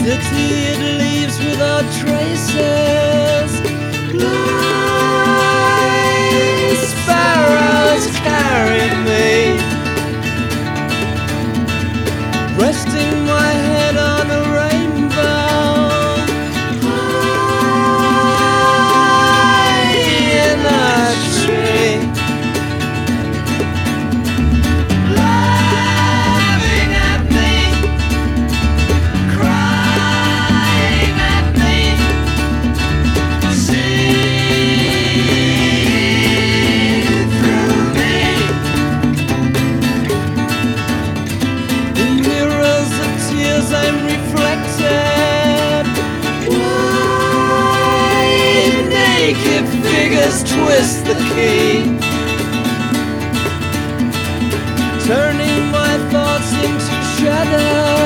city it leaves without traces. Blind sparrows carry me, resting my head on a rainbow, high in a tree, laughing at me, crying at me, seeing through me. In mirrors of tears I'm reflected, white naked figures twist the key, turning my thoughts into shadows.